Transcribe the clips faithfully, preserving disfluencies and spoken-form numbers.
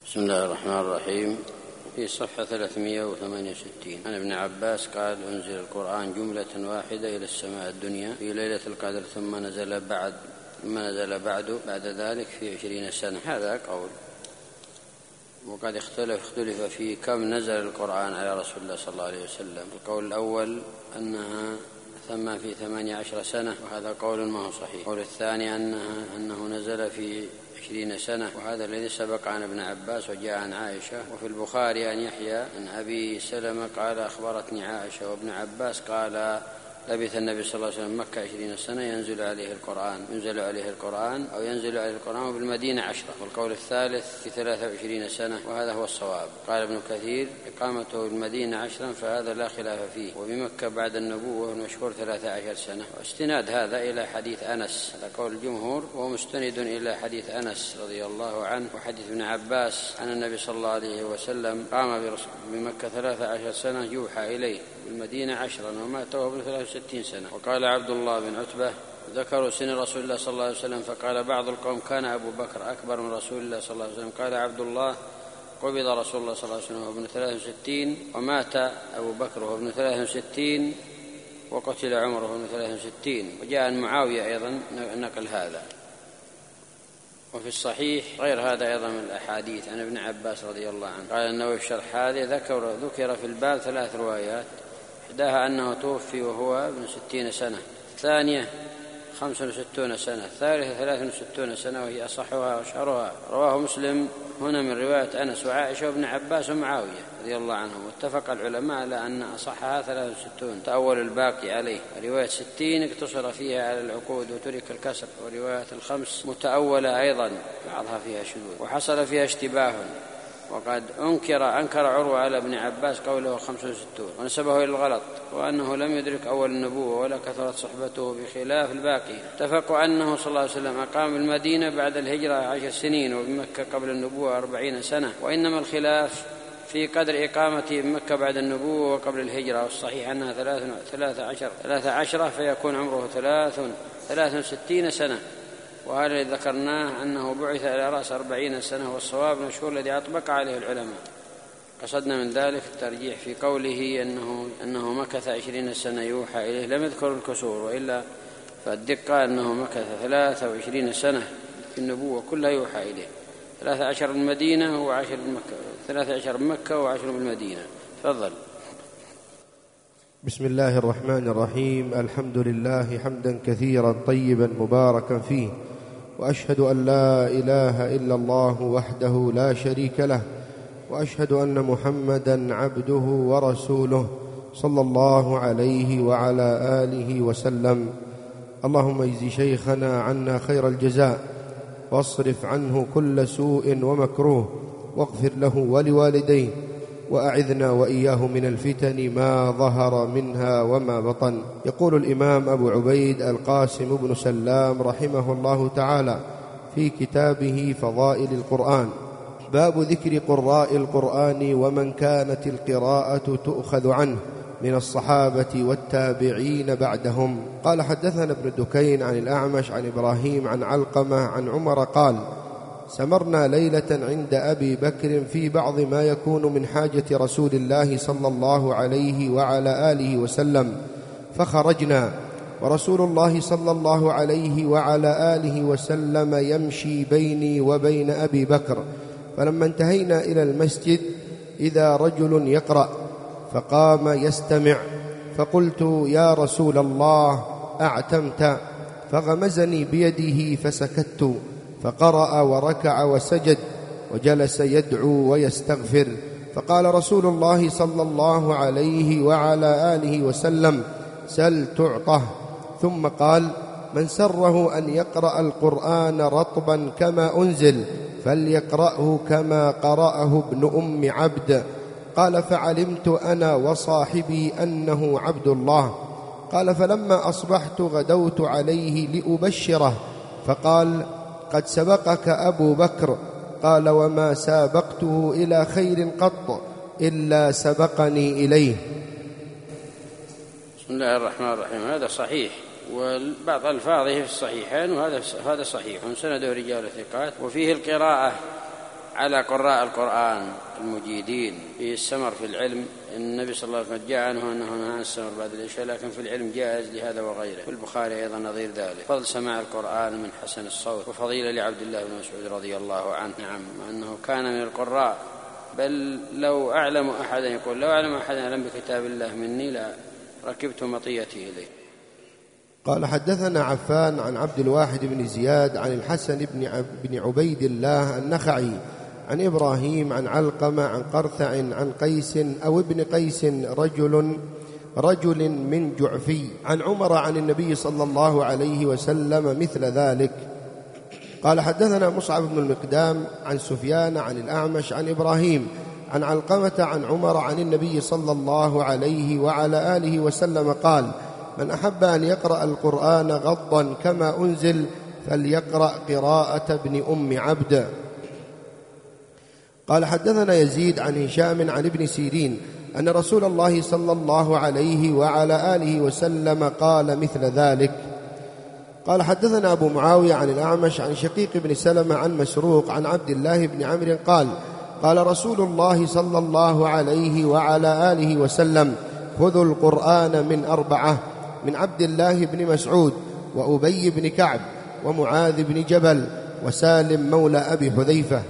بسم الله الرحمن الرحيم. في صفحة ثلاثمائة وثمانية وستين عن ابن عباس قال: أنزل القرآن جملة واحدة إلى السماء الدنيا في ليلة القدر ثم نزل بعد ثم نزل بعد بعد ذلك في عشرين سنة. هذا قول، وقد اختلف اختلف في كم نزل القرآن على رسول الله صلى الله عليه وسلم. القول الأول أنها ثم في ثمانية عشر سنة، وهذا قول ما هو صحيح. القول الثاني أنها أنه نزل في عشرين سنة، وهذا الذي سبق عن ابن عباس وجاء عن عائشة. وفي البخاري أن يحيى عن أبي سلمة قال: أخبرتني عائشة وابن عباس قال: لبث النبي صلى الله عليه وسلم مكة عشرين سنة ينزل عليه القرآن ينزل عليه القرآن أو ينزل عليه القرآن بالمدينة عشرة. والقول الثالث في ثلاثة وعشرين سنة، وهذا هو الصواب. قال ابن كثير: إقامته بالمدينة عشرا، فهذا لا خلاف فيه. وبمكة بعد النبوة المشهور ثلاثة عشر سنة. واستناد هذا إلى حديث أنس، هذا قول الجمهور، ومستند إلى حديث أنس رضي الله عنه وحديث ابن عباس عن النبي صلى الله عليه وسلم قام بمكة ثلاثة عشر سنة يوحى إليه، بالمدينة عشرا، ومات وهو ابن ثلاث وستين سنة. وقال عبد الله بن عتبة: ذكروا سن رسول الله صلى الله عليه وسلم، فقال بعض القوم: كان أبو بكر أكبر من رسول الله صلى الله عليه وسلم. قال عبد الله: قبض رسول الله صلى الله عليه وسلم وهو ابن ثلاث وستين، ومات أبو بكر وهو ابن ثلاث وستين، وقتل عمر وهو ابن ثلاث وستين. وجاء عن معاوية أيضا نقل هذا. وفي الصحيح غير هذا أيضا من الأحاديث عن ابن عباس رضي الله عنه. قال النووي في شرح هذه: ذكر ذكر في الباب ثلاث روايات، إحداها أنه توفي وهو ابن ستين سنة، الثانية خمس وستون سنة، الثالثة ثلاث وستون سنة، وهي أصحها وأشهرها. رواه مسلم هنا من رواية أنس وعائشة وابن عباس ومعاوية رضي الله عنهم. واتفق العلماء على أن أصحها ثلاث وستون، تأول الباقي عليه. رواية ستين اقتصر فيها على العقود وترك الكسر. ورواية الخمس متأولة أيضا، بعضها فيها شذوذ وحصل فيها اشتباه. وقد أنكر أنكر عروة على ابن عباس قوله خمس وستون ونسبه إلى الغلط، وأنه لم يدرك أول النبوة ولا كثرت صحبته بخلاف الباقي. اتفقوا أنه صلى الله عليه وسلم أقام المدينة بعد الهجرة عشر سنين، وبمكة قبل النبوة أربعين سنة. وإنما الخلاف في قدر إقامته بمكة بعد النبوة وقبل الهجرة. والصحيح أنها ثلاثة عشر ثلاثة عشرة، فيكون عمره ثلاث ثلاث وستين سنة. وهذا الذي ذكرناه أنه بعث إلى رأس أربعين سنة، والصواب المشهور الذي أطبق عليه العلماء. قصدنا من ذلك الترجيح في قوله أنه, أنه مكث عشرين سنة يوحى إليه، لم يذكر الكسور، وإلا فالدقة أنه مكث ثلاثة وعشرين سنة في النبوة كلها يوحى إليه، ثلاثة عشر بالمدينة وعشر بمكة، ثلاثة عشر بمكة وعشر بالمدينة. تفضل. بسم الله الرحمن الرحيم. الحمد لله حمدا كثيرا طيبا مباركا فيه، وأشهد أن لا إله إلا الله وحده لا شريك له، وأشهد أن محمدا عبده ورسوله صلى الله عليه وعلى آله وسلم. اللهم اجز شيخنا عنا خير الجزاء، واصرف عنه كل سوء ومكروه، واغفر له ولوالديه، وأعذنا وإياه من الفتن ما ظهر منها وما بطن. يقول الإمام أبو عبيد القاسم بن سلام رحمه الله تعالى في كتابه فضائل القرآن: باب ذكر قراء القرآن ومن كانت القراءة تؤخذ عنه من الصحابة والتابعين بعدهم. قال: حدثنا ابن دكين عن الأعمش عن إبراهيم عن علقمة عن عمر قال: سمرنا ليلة عند أبي بكر في بعض ما يكون من حاجة رسول الله صلى الله عليه وعلى آله وسلم، فخرجنا ورسول الله صلى الله عليه وعلى آله وسلم يمشي بيني وبين أبي بكر. فلما انتهينا إلى المسجد إذا رجل يقرأ، فقام يستمع، فقلت: يا رسول الله أعتمت؟ فغمزني بيده فسكت، فقرأ وركع وسجد وجلس يدعو ويستغفر. فقال رسول الله صلى الله عليه وعلى آله وسلم: سل تعطه. ثم قال: من سره أن يقرأ القرآن رطبا كما أنزل فليقرأه كما قرأه ابن أم عبد. قال: فعلمت أنا وصاحبي أنه عبد الله. قال: فلما أصبحت غدوت عليه لأبشره، فقال: قد سبقك أبو بكر. قال: وما سابقته إلى خير قط إلا سبقني إليه. بسم الله الرحمن الرحيم. هذا صحيح، وبعض ألفاظه في الصحيحين، وهذا هذا صحيح، سنده رجال ثقات. وفيه القراءة على قراء القرآن المجيدين في السمر في العلم. النبي صلى الله عليه وسلم جاء عنه أنه نهى عن السمر بعد العشاء، لكن في العلم جائز لهذا وغيره. في البخاري أيضا نظير ذلك، فضل سماع القرآن من حسن الصوت، وفضيلة لعبد الله بن مسعود رضي الله عنه نعم أنه كان من القراء، بل لو أعلم أحدا يقول لو أعلم أحدا أعلم بكتاب الله مني لا ركبت مطيتي إليه. قال حدثنا عفان عن عبد الواحد بن زياد عن الحسن بن عبيد الله النخعي عن إبراهيم عن علقمة عن قرثع عن قيس أو ابن قيس رجل رجل من جعفي عن عمر عن النبي صلى الله عليه وسلم مثل ذلك. قال حدثنا مصعب بن المقدام عن سفيان عن الأعمش عن إبراهيم عن علقمة عن عمر عن النبي صلى الله عليه وعلى آله وسلم قال: من أحب أن يقرأ القرآن غضا كما أنزل فليقرأ قراءة ابن أم عبد. قال حدثنا يزيد عن هشام عن ابن سيرين أن رسول الله صلى الله عليه وعلى آله وسلم قال مثل ذلك. قال حدثنا أبو معاوية عن الأعمش عن شقيق بن سلمة عن مسروق عن عبد الله بن عمرو قال: قال رسول الله صلى الله عليه وعلى آله وسلم: خذوا القرآن من أربعة، من عبد الله بن مسعود وأبي بن كعب ومعاذ بن جبل وسالم مولى أبي حذيفة.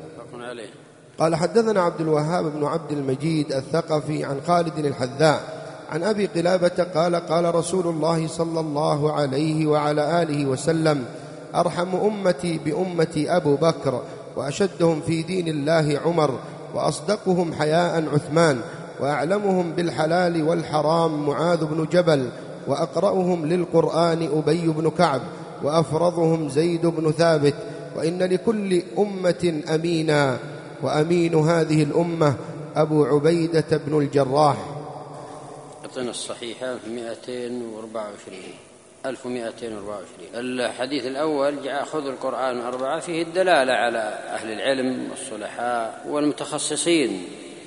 قال حدثنا عبد الوهاب بن عبد المجيد الثقفي عن خالد الحذاء عن أبي قلابة قال: قال رسول الله صلى الله عليه وعلى آله وسلم: أرحم أمتي بأمتي أبو بكر، وأشدهم في دين الله عمر، وأصدقهم حياء عثمان، وأعلمهم بالحلال والحرام معاذ بن جبل، وأقرأهم للقرآن أبي بن كعب، وأفرضهم زيد بن ثابت. وإن لكل أمة أمينا، وأمين هذه الأمة أبو عبيدة بن الجراح. أعطنا الصحيحة مئتين وأربعة وعشرين ألف ومئتين وأربعة وعشرين. الحديث الأول جاء خذ القرآن أربعة، فيه الدلالة على أهل العلم والصلحاء والمتخصصين،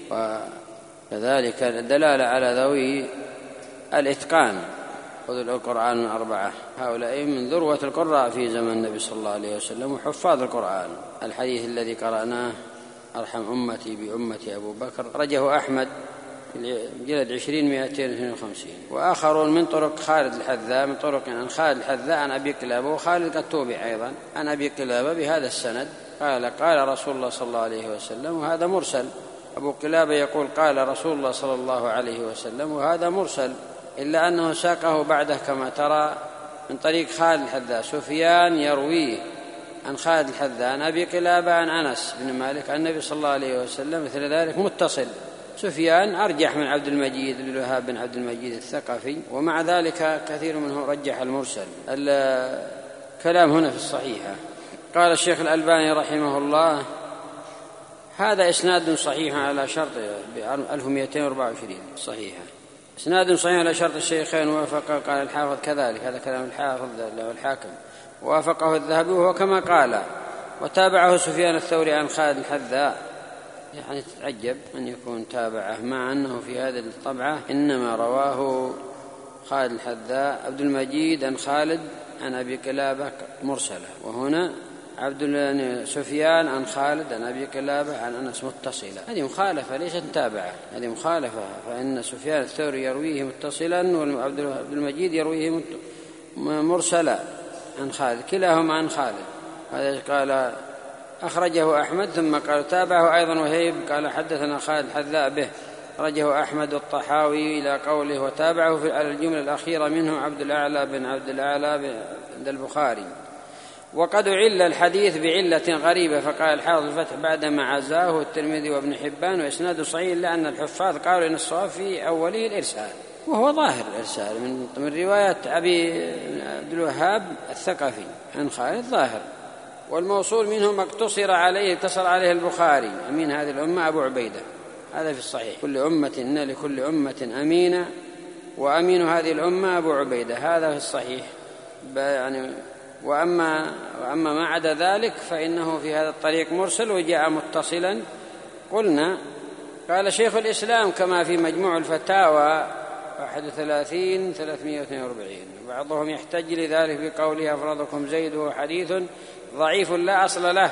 وكذلك الدلالة على ذوي الإتقان. خذ القرآن أربعة، هؤلاء من ذروة القراء في زمن النبي صلى الله عليه وسلم وحفاظ القرآن. الحديث الذي قرأناه أرحم أمتي بأمتي أبو بكر رجه أحمد جلد عشرين مئتين اثنين وخمسين، وآخرون من طرق خالد الحذاء من طرق عن خالد الحذاء عن أبي قلابة، وخالد قد توبع أيضا عن أبي قلابة بهذا السند قال: قال رسول الله صلى الله عليه وسلم، وهذا مرسل. أبو قلابة يقول قال رسول الله صلى الله عليه وسلم، وهذا مرسل، إلا أنه ساقه بعده كما ترى من طريق خالد الحذاء. سفيان يرويه عن خالد الحذاء عن أبي قلابة عن أنس بن مالك عن النبي صلى الله عليه وسلم مثل ذلك متصل. سفيان أرجح من عبد المجيد بن الوهاب بن عبد المجيد الثقفي، ومع ذلك كثير منهم رجح المرسل. الكلام هنا في الصحيحة. قال الشيخ الألباني رحمه الله: هذا إسناد صحيح على شرط ألف ومئتين وأربعة وعشرين صحيحة، إسناد صحيح على شرط الشيخين، وافقه. قال الحافظ كذلك، هذا كلام الحافظ والحاكم، وافقه الذهبي وهو كما قال. وتابعه سفيان الثوري عن خالد الحذاء، يعني تتعجب أن يكون تابعه مع أنه في هذه الطبعة إنما رواه خالد الحذاء عبد المجيد عن خالد عن أبي قلابة مرسلة، وهنا عبد سفيان عن خالد عن أبي قلابة عن أنس متصلة. هذه مخالفة ليست متابعة، هذه مخالفة، فإن سفيان الثوري يرويه متصلا وعبد المجيد يرويه مرسلا عن خالد، كلاهما عن خالد. هذا قال أخرجه أحمد، ثم قال تابعه أيضا وهيب قال حدثنا خالد الحذاء به، أخرجه أحمد الطحاوي إلى قوله وتابعه في الجملة الأخيرة منه عبد الأعلى بن عبد الأعلى عند البخاري. وقد عل الحديث بعلة غريبة، فقال الحافظ الفتح بعدما عزاه الترمذي وابن حبان وإسناد صحيح، لأن الحفاظ قالوا إن الصواب في أوله الإرسال، وهو ظاهر الإرسال من, من رواية أبي عبد الوهاب الثقفي عن خالد ظاهر، والموصول منه ما اقتصر عليه اتصل عليه البخاري أمين هذه الأمة أبو عبيدة، هذا في الصحيح. كل أمة إن لكل أمة أمينة، وأمين هذه الأمة أبو عبيدة، هذا في الصحيح يعني. وأما, وأما ما عدا ذلك فإنه في هذا الطريق مرسل وجاء متصلا. قلنا قال شيخ الإسلام كما في مجموع الفتاوى واحد وثلاثين ثلاثمائة واثنين وأربعين، بعضهم يحتج لذلك بقوله أفرضكم زيد هو حديث ضعيف لا أصل له،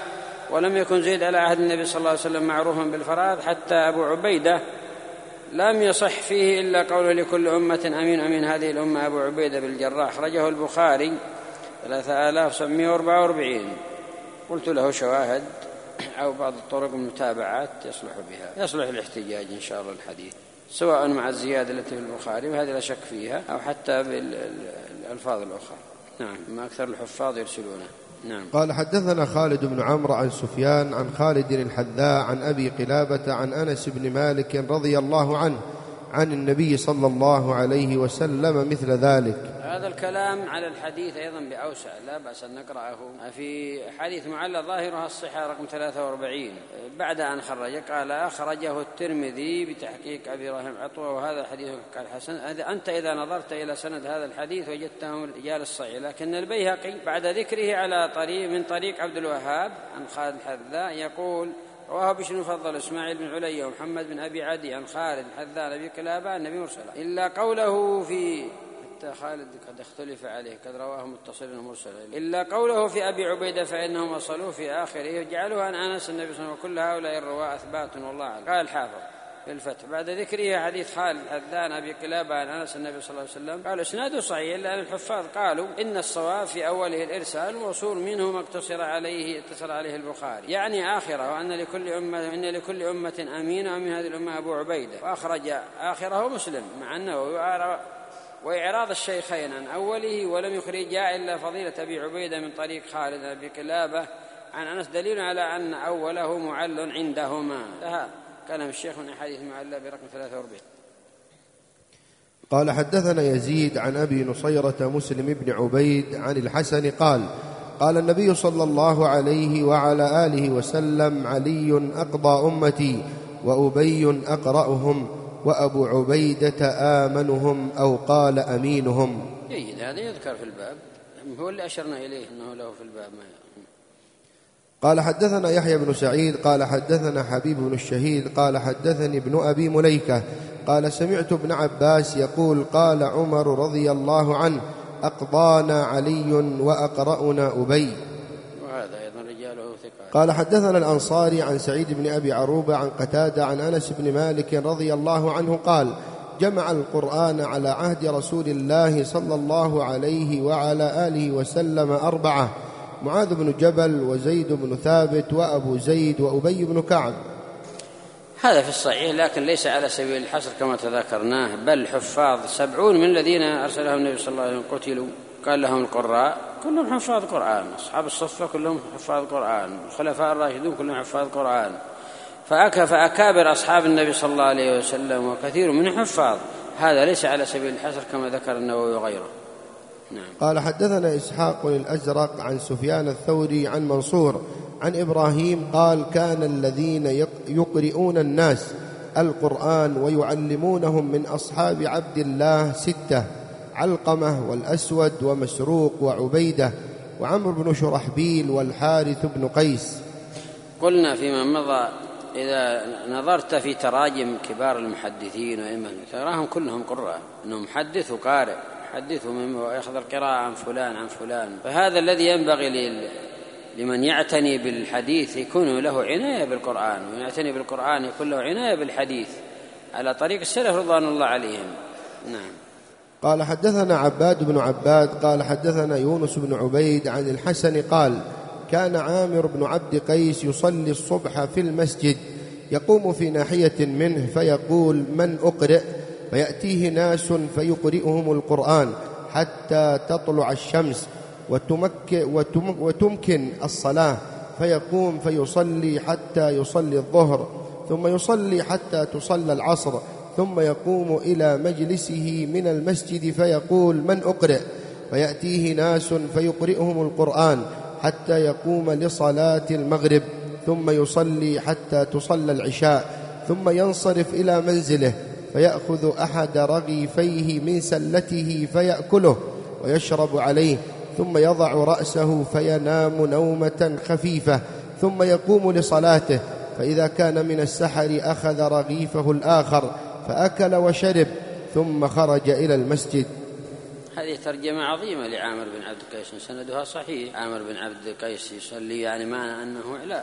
ولم يكن زيد على عهد النبي صلى الله عليه وسلم معروفا بالفرائض حتى أبو عبيدة لم يصح فيه إلا قوله لكل أمة أمين أمين هذه الأمة أبو عبيدة بالجراح، أخرجه البخاري ثلاثة آلاف وسبعمائة وأربعة وأربعين. قلت له شواهد أو بعض الطرق المتابعات يصلح بها، يصلح الاحتجاج إن شاء الله الحديث، سواء مع الزيادة التي في البخاري وهذه لا شك فيها، أو حتى بالألفاظ الأخرى. نعم، ما أكثر الحفاظ يرسلونه. نعم. قال حدثنا خالد بن عمرو عن سفيان عن خالد الحذاء عن أبي قلابة عن أنس بن مالك رضي الله عنه عن النبي صلى الله عليه وسلم مثل ذلك. هذا الكلام على الحديث أيضا بأوسع، لا بأس أن نقرأه. في حديث معلّى ظاهرها الصحة رقم ثلاثة وأربعين بعد أن خرج قال أخرجه الترمذي بتحقيق أبي راهب عطوة وهذا الحديث قال حسن. أنت إذا نظرت إلى سند هذا الحديث وجدته رجال الصحيح، لكن البيهقي بعد ذكره على طريق من طريق عبد الوهاب عن خالد الحذاء يقول رواه بشر المفضل إسماعيل بن علي ومحمد بن أبي عدي عن خالد الحذاء أبي قلابة النبي مرسلا، إلا قوله في خالد قد اختلف عليه قد رواه متصلا ومرسلا، إلا قوله في أبي عبيدة فإنهم وصلوا في آخره يجعلها عن أنس النبي صلى الله عليه وسلم، وكل هؤلاء الرواة أثبات والله أعلم. قال الحافظ في الفتح بعد ذكره حديث خالد الحذاء أبي قلابة عن أنس النبي صلى الله عليه وسلم قال إسناده صحيح، إلا أن الحفاظ قالوا إن الصواب في أوله الإرسال ووصول منه ما اقتصر عليه اتصل عليه البخاري، يعني آخره وأن لكل أمة إن لكل أمة أمين ومن هذه الأمة أبو عبيدة، وأخرج آخره مسلم مع أنه وإعراض الشيخين عن أوله ولم يخرجا إلا فضيلة أبي عبيدة من طريق خالد أبي قلابة عن أنس دليل على أن أوله معل عندهما. لها كلام الشيخ من أحاديث معلّى برقم ثلاثة وأربعين. قال حدثنا يزيد عن أبي نصيرة مسلم بن عبيد عن الحسن قال قال النبي صلى الله عليه وعلى آله وسلم علي أقضى أمتي وأبي أقرأهم وأبو عبيدة آمنهم أو قال أمينهم. جيد، هذا يذكر في الباب، هو اللي أشرنا إليه أنه له في الباب. ما قال حدثنا يحيى بن سعيد قال حدثنا حبيب بن الشهيد قال حدثني ابن أبي مليكة قال سمعت ابن عباس يقول قال عمر رضي الله عنه أقضانا علي وأقرأنا أبي، وهذا أيضا رجاله ثقات. قال حدثنا الأنصاري عن سعيد بن أبي عروبة عن قتادة عن أنس بن مالك رضي الله عنه قال جمع القرآن على عهد رسول الله صلى الله عليه وعلى آله وسلم أربعة: معاذ بن جبل وزيد بن ثابت وأبو زيد وأبي بن كعب. هذا في الصحيح لكن ليس على سبيل الحصر كما تذكرناه، بل حفاظ سبعون من الذين أرسلهم النبي صلى الله عليه وسلم قتلوا قال لهم القراء كلهم حفاظ قرآن، أصحاب الصفة كلهم حفاظ قرآن، الخلفاء الراشدون كلهم حفاظ قرآن، فأكابر أصحاب النبي صلى الله عليه وسلم وكثير من حفاظ. هذا ليس على سبيل الحصر كما ذكر النووي وغيره. نعم. قال حدثنا إسحاق الأزرق عن سفيان الثوري عن منصور عن إبراهيم قال كان الذين يقرؤون الناس القرآن ويعلمونهم من أصحاب عبد الله ستة: علقمة والأسود ومسروق وعبيدة وعمرو بن شرحبيل والحارث بن قيس. قلنا فيما مضى إذا نظرت في تراجم كبار المحدثين وإما تراهم كلهم قراء، أنه محدث وقارئ، حدثه مما يأخذ القراءة عن فلان عن فلان. فهذا الذي ينبغي لمن يعتني بالحديث يكون له عناية بالقرآن، ويعتني بالقرآن يكون له عناية بالحديث على طريق السلف رضوان الله عليهم. نعم. قال حدثنا عباد بن عباد قال حدثنا يونس بن عبيد عن الحسن قال كان عامر بن عبد قيس يصلي الصبح في المسجد، يقوم في ناحية منه فيقول من أقرئ؟ فيأتيه ناس فيقرئهم القرآن حتى تطلع الشمس وتمكن الصلاة، فيقوم فيصلي حتى يصلي الظهر، ثم يصلي حتى تصلى العصر، ثم يقوم إلى مجلسه من المسجد فيقول من أقرئ؟ فيأتيه ناس فيقرئهم القرآن حتى يقوم لصلاة المغرب، ثم يصلي حتى تصلى العشاء، ثم ينصرف إلى منزله فيأخذ أحد رغيفيه من سلته فيأكله ويشرب عليه، ثم يضع رأسه فينام نومة خفيفة، ثم يقوم لصلاته، فإذا كان من السحر أخذ رغيفه الآخر فأكل وشرب ثم خرج إلى المسجد. هذه ترجمة عظيمة لعامر بن عبد قيس، سندها صحيح. عامر بن عبد قيس يصلي يعني معنى أنه لا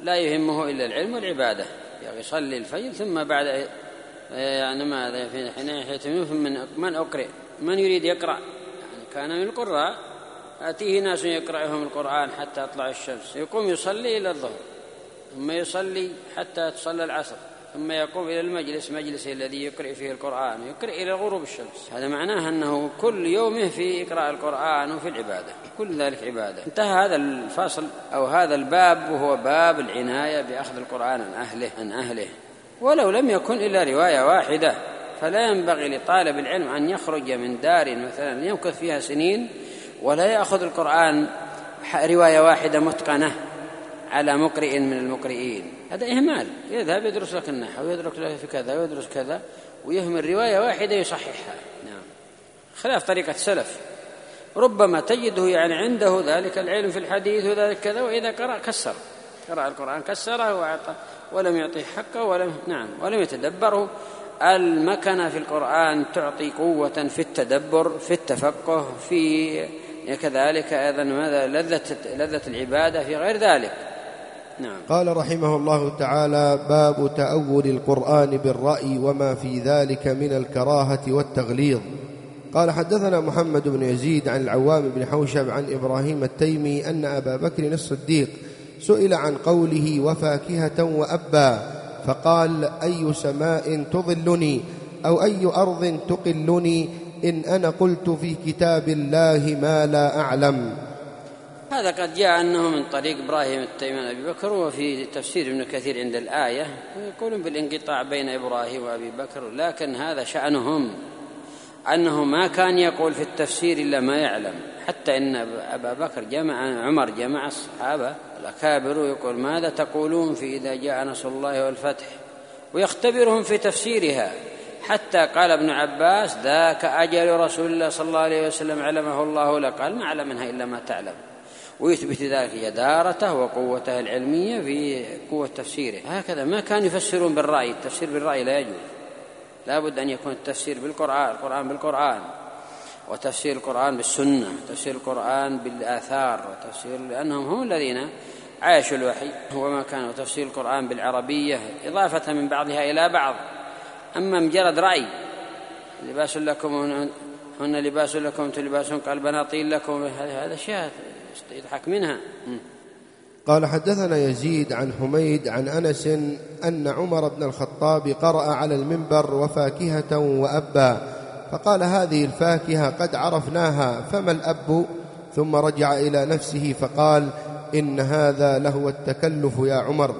لا يهمه إلا العلم والعبادة، يعني يصلي الفجر ثم بعد يعني ماذا في حين من من أقرأ من يريد يقرأ، يعني كان من القراء آتيه ناس يقرأهم القرآن حتى تطلع الشمس، يقوم يصلي إلى الظهر ثم يصلي حتى تصلى العصر ثم يقوم إلى المجلس مجلسه الذي يقرأ فيه القرآن يقرأ إلى غروب الشمس. هذا معناه أنه كل يومه في إقراء القرآن وفي العبادة، كل ذلك عبادة. انتهى هذا الفصل أو هذا الباب، وهو باب العناية بأخذ القرآن عن أهله عن أهله ولو لم يكن إلا رواية واحدة. فلا ينبغي لطالب العلم أن يخرج من دار مثلا يمكث فيها سنين ولا يأخذ القرآن رواية واحدة متقنة على مقرئ من المقرئين، هذا إهمال. يذهب يدرس لك النحو ويدرس لك في كذا ويدرس كذا ويهمل رواية واحدة يصححها. نعم، خلاف طريقة السلف، ربما تجده يعني عنده ذلك العلم في الحديث وذلك كذا، وإذا قرأ كسر قرأ القرآن كسره وأعطى ولم يعطيه حقه ولم نعم ولم يتدبره. المكنة في القرآن تعطي قوة في التدبر في التفقه في كذلك أيضا ماذا لذة لذة العبادة في غير ذلك. نعم. قال رحمه الله تعالى: باب تأول القرآن بالرأي وما في ذلك من الكراهة والتغليظ. قال: حدثنا محمد بن يزيد عن العوام بن حوشب عن إبراهيم التيمي أن أبا بكر الصديق سئل عن قوله وفاكهة وأبا، فقال: أي سماء تظلني أو أي أرض تقلني إن أنا قلت في كتاب الله ما لا أعلم. هذا قد جاء أنه من طريق إبراهيم التيمي عن أبي بكر، وفي تفسير ابن كثير عند الآية يقولون بالانقطاع بين إبراهيم وأبي بكر، لكن هذا شأنهم أنه ما كان يقول في التفسير إلا ما يعلم، حتى إن أبا بكر جمع عمر جمع الصحابة الأكابر ويقول: ماذا تقولون في إذا جاء نصر الله والفتح، ويختبرهم في تفسيرها، حتى قال ابن عباس: ذاك أجل رسول الله صلى الله عليه وسلم علمه الله لك، قال: ما علم منها إلا ما تعلم، ويثبت ذلك جدارته وقوته العلمية في قوة تفسيره. هكذا ما كانوا يفسرون بالرأي، التفسير بالرأي لا يجوز، لا بد أن يكون التفسير بالقرآن، القرآن بالقرآن، وتفسير القرآن بالسنة، تفسير القرآن بالآثار، وتفسير لأنهم هم الذين عاشوا الوحي، وما كان تفسير القرآن بالعربية إضافة من بعضها إلى بعض. أما مجرد رأي لباس لكم هن لباس لكم أنتم لباس قال بناطيل لكم، هذا شيء يضحك منها. قال: حدثنا يزيد عن حميد عن أنس أن عمر بن الخطاب قرأ على المنبر وفاكهة وأبا، فقال: هذه الفاكهة قد عرفناها، فما الأب؟ ثم رجع إلى نفسه فقال: إن هذا لهو التكلف يا عمر.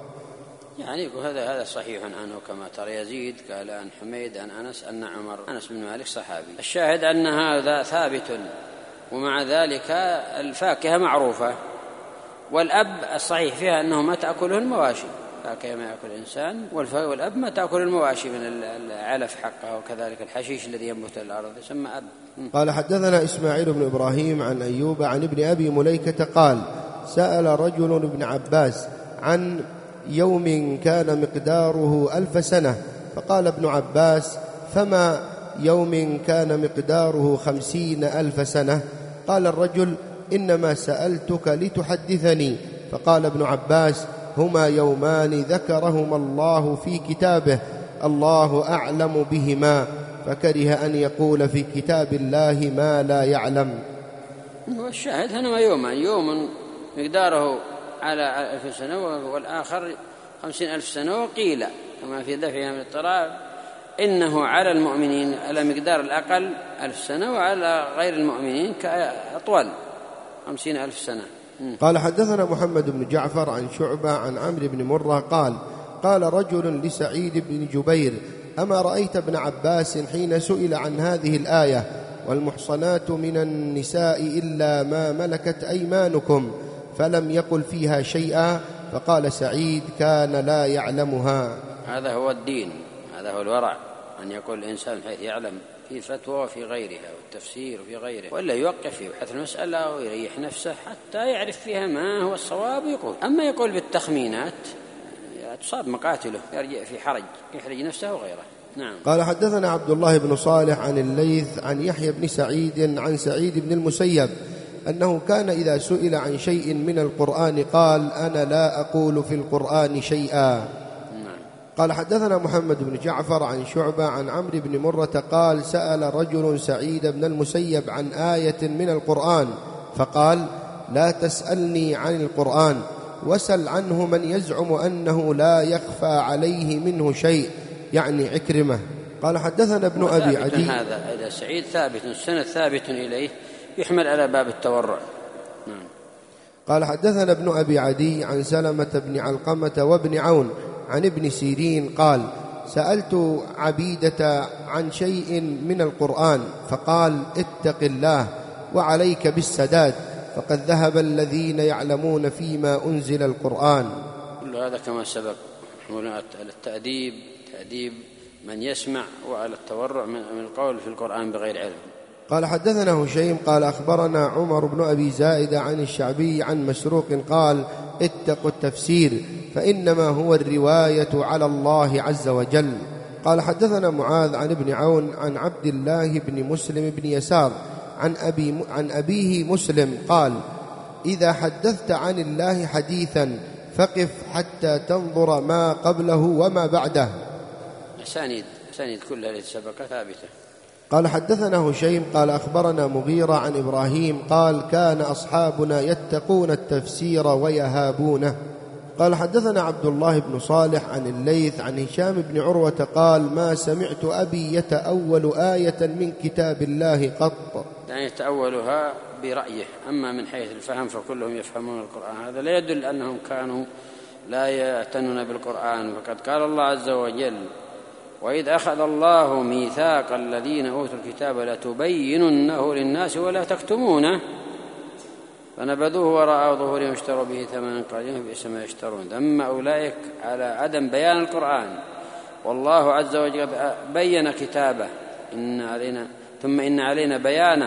يعني هذا هذا صحيح عنه كما ترى. يزيد قال عن حميد عن أنس أن عمر أنس بن مالك صحابي. الشاهد أن هذا ثابت، ومع ذلك الفاكهة معروفة، والأب الصحيح فيها أنه ما تأكله المواشي، فاكهة ما يأكل الإنسان، والأب ما تأكل المواشي من العلف حقه، وكذلك الحشيش الذي ينبت الأرض يسمى أب. قال: حدثنا إسماعيل بن إبراهيم عن أيوب عن ابن أبي مليكة قال: سأل رجل ابن عباس عن يوم كان مقداره ألف سنة، فقال ابن عباس: فما يوم كان مقداره خمسين ألف سنة؟ قال الرجل: إنما سألتك لتحدثني. فقال ابن عباس: هما يومان ذكرهما الله في كتابه، الله أعلم بهما، فكره أن يقول في كتاب الله ما لا يعلم. والشاهد هما يومان، يوم مقداره على ألف سنة والآخر خمسين ألف سنة، وقيل كما في دفعها من الاضطراب إنه على المؤمنين على مقدار الأقل ألف سنة، وعلى غير المؤمنين كأطول خمسين ألف سنة. قال: حدثنا محمد بن جعفر عن شعبة عن عمرو بن مرة قال: قال رجل لسعيد بن جبير: أما رأيت ابن عباس حين سئل عن هذه الآية والمحصنات من النساء إلا ما ملكت أيمانكم، فلم يقل فيها شيئا؟ فقال سعيد: كان لا يعلمها. هذا هو الدين، هذا هو الورع، أن يقول الإنسان حيث يعلم في فتوى وفي غيرها والتفسير وفي غيره، ولا يوقف في بحث المسألة ويريح نفسه حتى يعرف فيها ما هو الصواب يقول. أما يقول بالتخمينات تصاب مقاتله، يرجع في حرج يحرج نفسه وغيره. نعم. قال: حدثنا عبد الله بن صالح عن الليث عن يحيى بن سعيد عن سعيد بن المسيب أنه كان إذا سئل عن شيء من القرآن قال أنا لا أقول في القرآن شيئا. قال حدثنا محمد بن جعفر عن شعبة عن عمرو بن مرة قال سأل رجل سعيد بن المسيب عن آية من القرآن فقال لا تسألني عن القرآن وسل عنه من يزعم أنه لا يخفى عليه منه شيء، يعني عكرمة. قال حدثنا ابن أبي عدي. هذا إذا سعيد ثابت السند ثابت إليه يحمل على باب التورع. نعم. قال حدثنا ابن أبي عدي عن سلمة بن علقمة وابن عون عن ابن سيرين قال سألت عبيدة عن شيء من القرآن فقال اتق الله وعليك بالسداد فقد ذهب الذين يعلمون فيما أنزل القرآن. كل هذا كما سبق على التأديب تأديب من يسمع وعلى التورع من القول في القرآن بغير علم. قال حدثنا هشيم قال أخبرنا عمر بن أبي زائدة عن الشعبي عن مسروق قال اتقوا التفسير فإنما هو الرواية على الله عز وجل. قال حدثنا معاذ عن ابن عون عن عبد الله بن مسلم بن يسار عن, أبي عن أبيه مسلم قال إذا حدثت عن الله حديثا فقف حتى تنظر ما قبله وما بعده. أسانيد أسانيد كلها التي سبق ثابتة. قال حدثنا هشيم قال أخبرنا مغيرة عن إبراهيم قال كان أصحابنا يتقون التفسير ويهابونه. قال حدثنا عبد الله بن صالح عن الليث عن هشام بن عروة قال ما سمعت أبي يتأول آية من كتاب الله قط، يعني يتأولها برأيه، أما من حيث الفهم فكلهم يفهمون القرآن. هذا لا يدل أنهم كانوا لا يعتنون بالقرآن، فقد قال الله عز وجل وإذ أخذ الله ميثاق الذين أوتوا الكتاب لتبيننه للناس ولا تكتمونه فنبذوه وراء ظهورهم اشتروا به ثمنا قليلا بئس ما يشترون. ذم أولئك على عدم بيان القرآن، والله عز وجل بين كتابه إن علينا ثم إن علينا بيانه،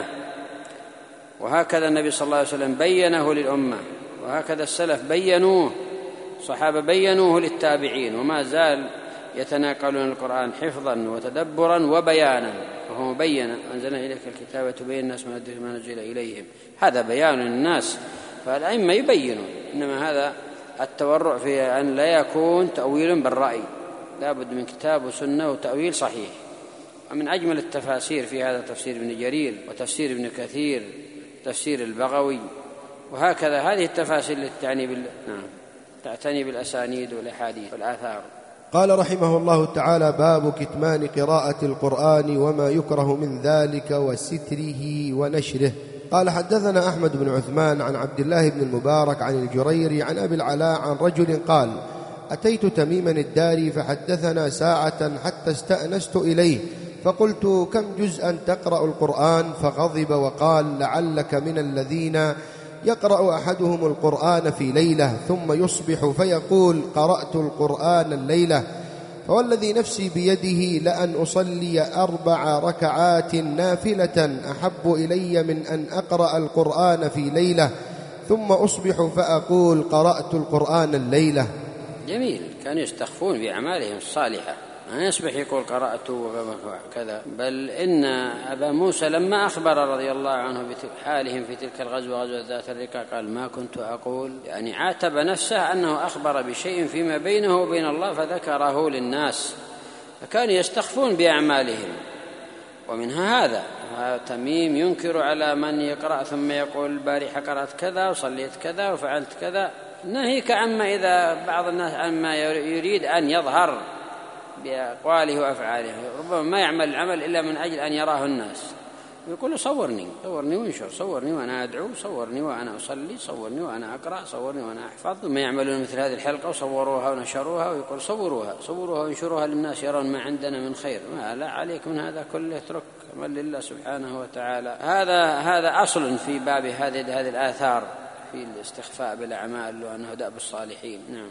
وهكذا النبي صلى الله عليه وسلم بينه للأمة، وهكذا السلف بينوه، الصحابة بينوه للتابعين، وما زال يتناقلون القرآن حفظا وتدبرا وبيانا، وهو مبين أنزلنا إليك الكتاب تبين الناس ما نزل إليهم، هذا بيان للناس. فالأئمة يبينون، إنما هذا التورع في أن لا يكون تأويل بالرأي، لا بد من كتاب وسنة وتأويل صحيح. ومن أجمل التفاسير في هذا تفسير ابن جرير وتفسير ابن كثير تفسير البغوي، وهكذا هذه التفاسير التي تعني بال... نعم. تعتني بالأسانيد والأحاديث والآثار. قال رحمه الله تعالى باب كتمان قراءة القرآن وما يكره من ذلك وستره ونشره. قال حدثنا أحمد بن عثمان عن عبد الله بن المبارك عن الجريري عن أبي العلاء عن رجل قال أتيت تميما الداري فحدثنا ساعة حتى استأنست إليه فقلت كم جزءا تقرأ القرآن؟ فغضب وقال لعلك من الذين يقرأ أحدهم القرآن في ليلة ثم يصبح فيقول قرأت القرآن الليلة، فوالذي نفسي بيده لأن أصلي أربع ركعات نافلة أحب إلي من أن أقرأ القرآن في ليلة ثم أصبح فأقول قرأت القرآن الليلة. جميل، كانوا يستخفون بأعمالهم الصالحة، ما يصبح يقول قرأت وكذا، بل إن أبا موسى لما أخبر رضي الله عنه بحالهم في تلك الغزوة غزوة ذات الرقاع قال ما كنت أقول، يعني عاتب نفسه أنه أخبر بشيء فيما بينه وبين الله فذكره للناس، فكانوا يستخفون بأعمالهم. ومنها هذا تميم ينكر على من يقرأ ثم يقول البارحة قرأت كذا وصليت كذا وفعلت كذا، ناهيك عما إذا بعض الناس عما يريد أن يظهر بأقواله وأفعاله، ربما ما يعمل العمل إلا من أجل أن يراه الناس، يقول صورني صورني وانشر، صورني وأنا أدعو، صورني وأنا أصلي، صورني وأنا أقرأ، صورني وأنا أحفظ. ثم يعملون مثل هذه الحلقة وصوروها ونشروها ويقول صوروها صوروها وانشروها للناس يرون ما عندنا من خير، ما لا عليك من هذا كله، اترك من لله سبحانه وتعالى. هذا هذا أصل في باب هذه هذه الآثار في الاستخفاء بالأعمال وأنه دأب الصالحين. نعم.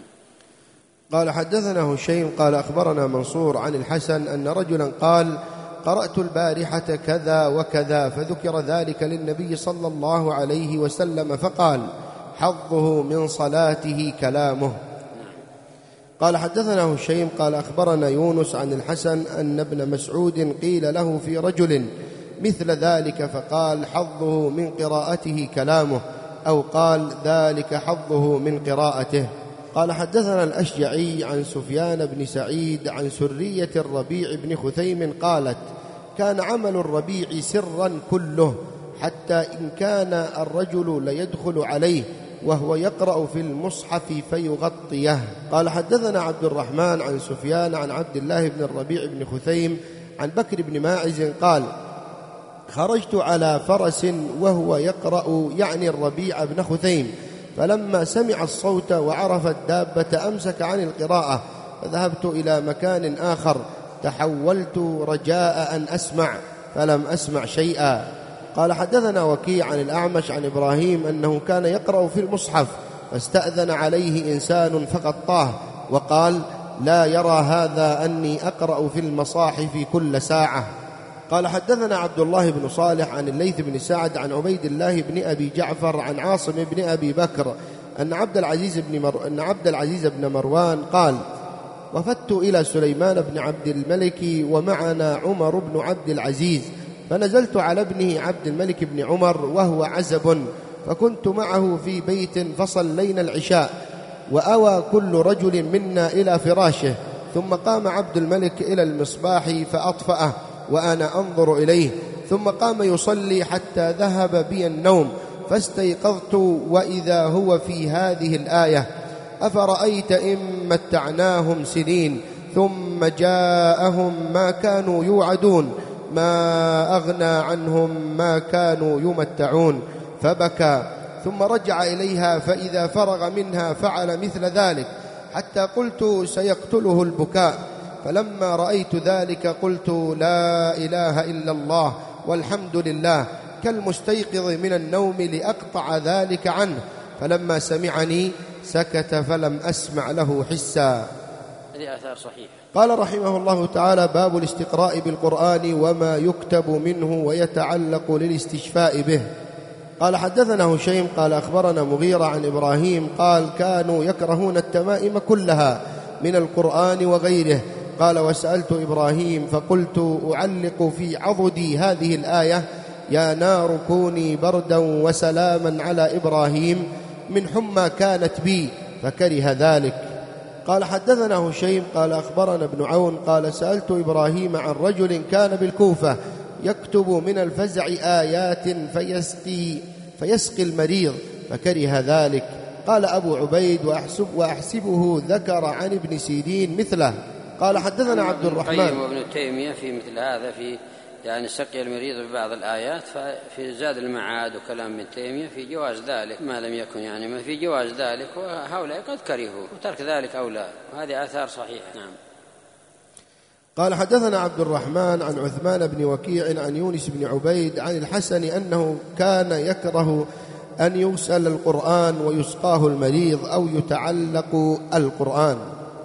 قال حدثنا هشيم قال أخبرنا منصور عن الحسن أن رجلا قال قرأت البارحة كذا وكذا، فذكر ذلك للنبي صلى الله عليه وسلم فقال حظه من صلاته كلامه. قال حدثنا هشيم قال أخبرنا يونس عن الحسن أن ابن مسعود قيل له في رجل مثل ذلك، فقال حظه من قراءته كلامه، أو قال ذلك حظه من قراءته. قال حدثنا الأشجعي عن سفيان بن سعيد عن سرية الربيع بن خثيم قالت: كان عمل الربيع سرا كله، حتى إن كان الرجل ليدخل عليه وهو يقرأ في المصحف فيغطيه. قال حدثنا عبد الرحمن عن سفيان عن عبد الله بن الربيع بن خثيم عن بكر بن ماعز قال: خرجت على فرس وهو يقرأ، يعني الربيع بن خثيم، فلما سمع الصوت وعرف الدابة أمسك عن القراءة، فذهبت إلى مكان آخر، تحولت رجاء أن أسمع فلم أسمع شيئا. قال حدثنا وكيع عن الأعمش عن إبراهيم أنه كان يقرأ في المصحف، فاستأذن عليه إنسان فغطاه وقال: لا يرى هذا أني أقرأ في المصاحف كل ساعة. قال حدثنا عبد الله بن صالح عن الليث بن سعد عن عبيد الله بن أبي جعفر عن عاصم بن أبي بكر أن عبد العزيز بن, مر... أن عبد العزيز بن مروان قال: وفدت إلى سليمان بن عبد الملك ومعنا عمر بن عبد العزيز، فنزلت على ابنه عبد الملك بن عمر وهو عزب، فكنت معه في بيت، فصلينا العشاء، وأوى كل رجل منا إلى فراشه، ثم قام عبد الملك إلى المصباح فأطفأه وأنا أنظر إليه، ثم قام يصلي حتى ذهب بي النوم، فاستيقظت وإذا هو في هذه الآية: أفرأيت إن متعناهم سنين ثم جاءهم ما كانوا يوعدون ما أغنى عنهم ما كانوا يمتعون، فبكى، ثم رجع إليها، فإذا فرغ منها فعل مثل ذلك، حتى قلت سيقتله البكاء، فلما رأيت ذلك قلت: لا إله إلا الله والحمد لله، كالمستيقظ من النوم لأقطع ذلك عنه، فلما سمعني سكت فلم أسمع له حسا. هذه آثار صحيحة. قال رحمه الله تعالى: باب الاستقراء بالقرآن وما يكتب منه ويتعلق للاستشفاء به. قال حدثنا هشيم قال أخبرنا مغيرة عن إبراهيم قال: كانوا يكرهون التمائم كلها من القرآن وغيره. قال: وسألت إبراهيم فقلت أعلق في عضدي هذه الآية: يا نار كوني بردا وسلاما على إبراهيم، من حمى كانت بي، فكره ذلك. قال حدثنا هشيم قال أخبرنا ابن عون قال: سألت إبراهيم عن رجل كان بالكوفة يكتب من الفزع آيات فيسقي, فيسقي المريض، فكره ذلك. قال أبو عبيد: وأحسب وأحسبه ذكر عن ابن سيرين مثله. قال حدثنا عبد الرحمن. ابن القيم وابن تيمية في مثل هذا، في يعني سقي المريض ببعض الآيات، ففي زاد المعاد وكلام ابن تيمية في جواز ذلك، ما لم يكن يعني ما في جواز ذلك، وهؤلاء قد كرهوا، وترك ذلك أولى، وهذه آثار صحيحة. نعم. قال حدثنا عبد الرحمن عن عثمان بن وكيع عن يونس بن عبيد عن الحسن أنه كان يكره أن يسأل القرآن ويسقاه المريض أو يتعلق القرآن.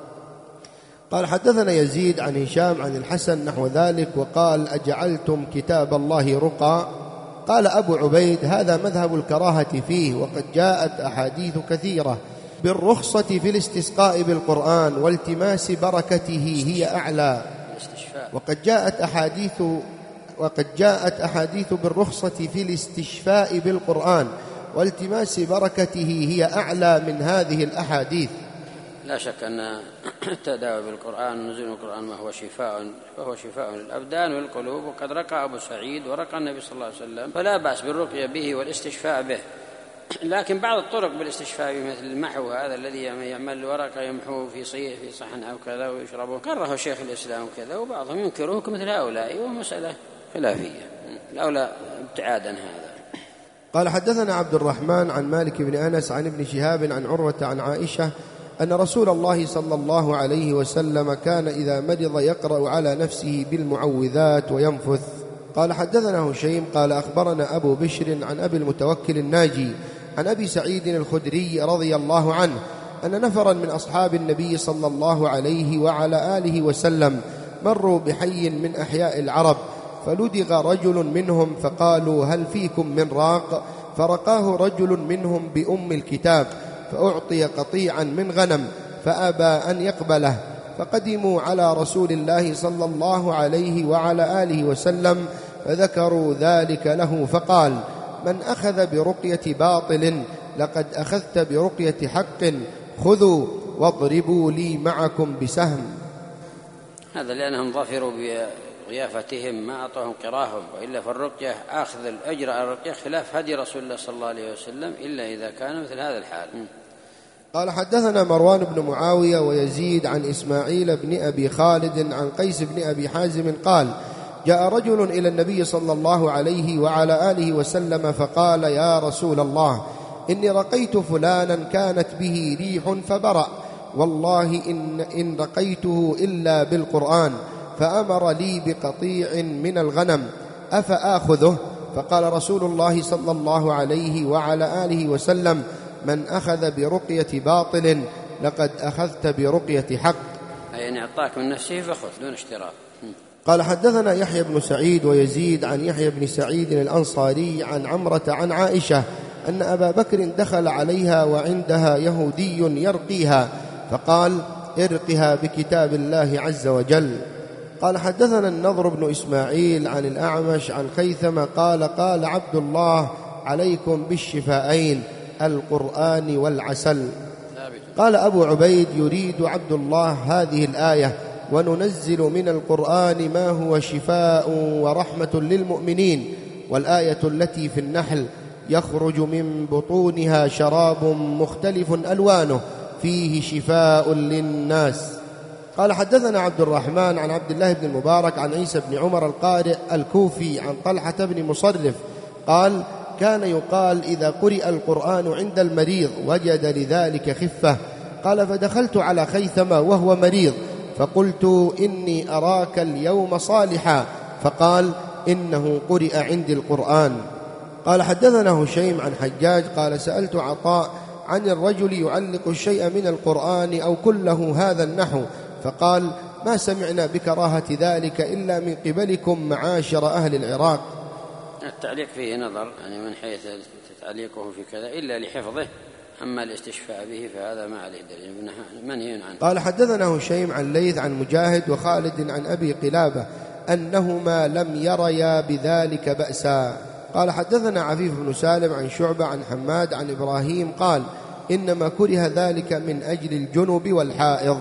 قال حدثنا يزيد عن هشام عن الحسن نحو ذلك، وقال: أجعلتم كتاب الله رقى؟ قال أبو عبيد: هذا مذهب الكراهة فيه، وقد جاءت أحاديث كثيرة بالرخصة في الاستسقاء بالقرآن والتماس بركته هي أعلى، وقد جاءت أحاديث وقد جاءت أحاديث بالرخصة في الاستشفاء بالقرآن والتماس بركته هي أعلى من هذه الأحاديث. لا شك أن التداوي بالقرآن ونزول القرآن ما هو شفاء فهو شفاء للأبدان والقلوب، وقد رقى أبو سعيد ورقى النبي صلى الله عليه وسلم، فلا بأس بالرقية به والاستشفاء به. لكن بعض الطرق بالاستشفاء مثل المحو، هذا الذي يعمل الورقة يمحوه في صيح في صحن أو كذا ويشربه، كره شيخ الإسلام كذا، وبعضهم ينكروه كمثل هؤلاء، ومسألة خلافية، الأولى ابتعادا هذا. قال حدثنا عبد الرحمن عن مالك بن أنس عن ابن شهاب عن عروة عن عائشة أن رسول الله صلى الله عليه وسلم كان إذا مرض يقرأ على نفسه بالمعوذات وينفث. قال حدثنا هشيم قال أخبرنا أبو بشر عن أبي المتوكل الناجي عن أبي سعيد الخدري رضي الله عنه أن نفرا من أصحاب النبي صلى الله عليه وعلى آله وسلم مروا بحي من أحياء العرب، فلدغ رجل منهم، فقالوا: هل فيكم من راق؟ فرقاه رجل منهم بأم الكتاب، فأعطي قطيعا من غنم، فأبى أن يقبله، فقدموا على رسول الله صلى الله عليه وعلى آله وسلم، فذكروا ذلك له فقال: من أخذ برقية باطل لقد أخذت برقية حق، خذوا واضربوا لي معكم بسهم. هذا لأنهم ظفروا بضيافتهم ما أعطوهم قراهم، وإلا فالرقية أخذ الأجر على الرقية خلاف هدي رسول الله صلى الله عليه وسلم إلا إذا كان مثل هذا الحال. قال حدثنا مروان بن معاوية ويزيد عن إسماعيل بن أبي خالد عن قيس بن أبي حازم قال: جاء رجل إلى النبي صلى الله عليه وعلى آله وسلم فقال: يا رسول الله، إني رقيت فلانا كانت به ريح فبرأ، والله إن, إن رقيته إلا بالقرآن، فأمر لي بقطيع من الغنم، أفآخذه؟ فقال رسول الله صلى الله عليه وعلى آله وسلم: من أخذ برقية باطل لقد أخذت برقية حق. أي أن أعطاك من نفسه فخذ دون اشتراط. قال حدثنا يحيى بن سعيد ويزيد عن يحيى بن سعيد الأنصاري عن عمرة عن عائشة أن أبا بكر دخل عليها وعندها يهودي يرقيها، فقال: ارقها بكتاب الله عز وجل. قال حدثنا النضر بن إسماعيل عن الأعمش عن خيثمة قال: قال عبد الله: عليكم بالشفاءين، القرآن والعسل. قال أبو عبيد: يريد عبد الله هذه الآية: وننزل من القرآن ما هو شفاء ورحمة للمؤمنين، والآية التي في النحل: يخرج من بطونها شراب مختلف ألوانه فيه شفاء للناس. قال حدثنا عبد الرحمن عن عبد الله بن المبارك عن عيسى بن عمر القارئ الكوفي عن طلحة بن مصرف قال: كان يقال إذا قرئ القرآن عند المريض وجد لذلك خفة. قال: فدخلت على خيثمة وهو مريض فقلت: إني أراك اليوم صالحا، فقال: إنه قرئ عندي القرآن. قال حدثنا هشيم عن حجاج قال: سألت عطاء عن الرجل يعلق الشيء من القرآن أو كله هذا النحو، فقال: ما سمعنا بكراهة ذلك إلا من قبلكم معاشر أهل العراق. التعليق فيه نظر، يعني من حيث تعليقه في كذا إلا لحفظه، أما الاستشفاء به فهذا ما عليه دليل منهي عنه. قال حدثنا هشيم عن ليث عن مجاهد وخالد عن أبي قلابة أنهما لم يريا بذلك بأسا. قال حدثنا عفيف بن سالم عن شعبة عن حماد عن إبراهيم قال: إنما كره ذلك من أجل الجنب والحائض.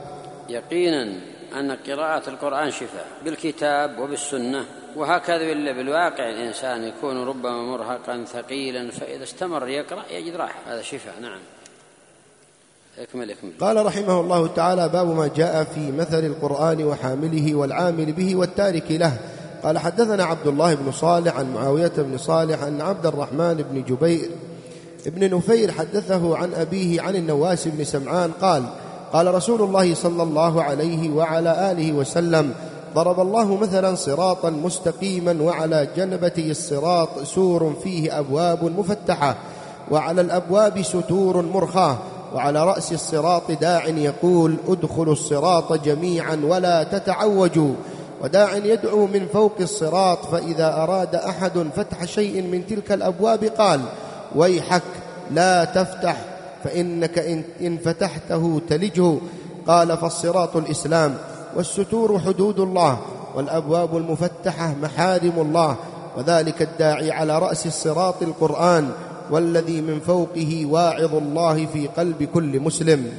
يقينا أن قراءة القرآن شفاء بالكتاب وبالسنة، وهكذا إلا بالواقع الإنسان يكون ربما مرهقا ثقيلا، فإذا استمر يقرأ يجد راحة، هذا شفاء. نعم. اكمل اكمل. قال رحمه الله تعالى: باب ما جاء في مثل القرآن وحامله والعامل به والتارك له. قال حدثنا عبد الله بن صالح عن معاوية بن صالح أن عبد الرحمن بن جبير ابن نفير حدثه عن أبيه عن النواس بن سمعان قال: قال رسول الله صلى الله عليه وعلى آله وسلم: ضرب الله مثلا صراطا مستقيما، وعلى جنبتي الصراط سور فيه أبواب مفتحة، وعلى الأبواب ستور مرخاة، وعلى رأس الصراط داع يقول: ادخلوا الصراط جميعا ولا تتعوجوا، وداع يدعو من فوق الصراط، فإذا أراد أحد فتح شيء من تلك الأبواب قال: ويحك لا تفتح، فإنك إن فتحته تلجه. قال: فالصراط الإسلام، والستور حدود الله، والأبواب المفتحة محارم الله، وذلك الداعي على رأس الصراط القرآن، والذي من فوقه واعظ الله في قلب كل مسلم.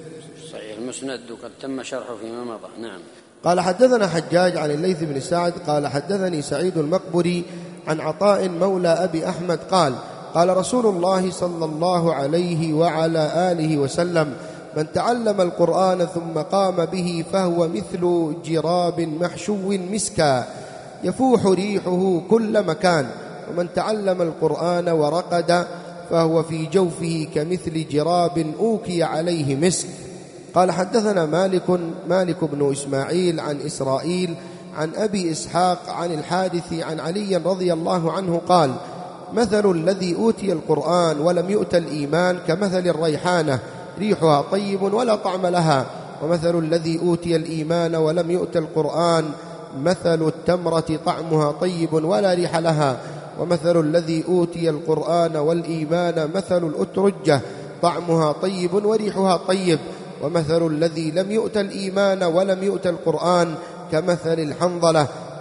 صحيح المسند وقد تم شرحه فيما مضى. نعم. قال حدثنا حجاج عن الليث بن سعد قال: حدثني سعيد المقبري عن عطاء مولى أبي أحمد قال: قال رسول الله صلى الله عليه وعلى آله وسلم: من تعلم القرآن ثم قام به فهو مثل جراب محشو مسكا يفوح ريحه كل مكان، ومن تعلم القرآن ورقد فهو في جوفه كمثل جراب أوكي عليه مسك. قال حدثنا مالك مالك بن إسماعيل عن إسرائيل عن أبي إسحاق عن الحارث عن علي رضي الله عنه قال: مثل الذي أوتي القرآن ولم يؤت الإيمان كمثل الريحانة ريحها طيب ولا طعم لها، ومثل الذي أوتي الإيمان ولم يؤت القرآن مثل التمرة طعمها طيب ولا ريح لها، ومثل الذي أوتي القرآن والإيمان مثل الأترجة طعمها طيب وريحها طيب، ومثل الذي لم يؤت الإيمان ولم يؤت القرآن كمثل الحنظلة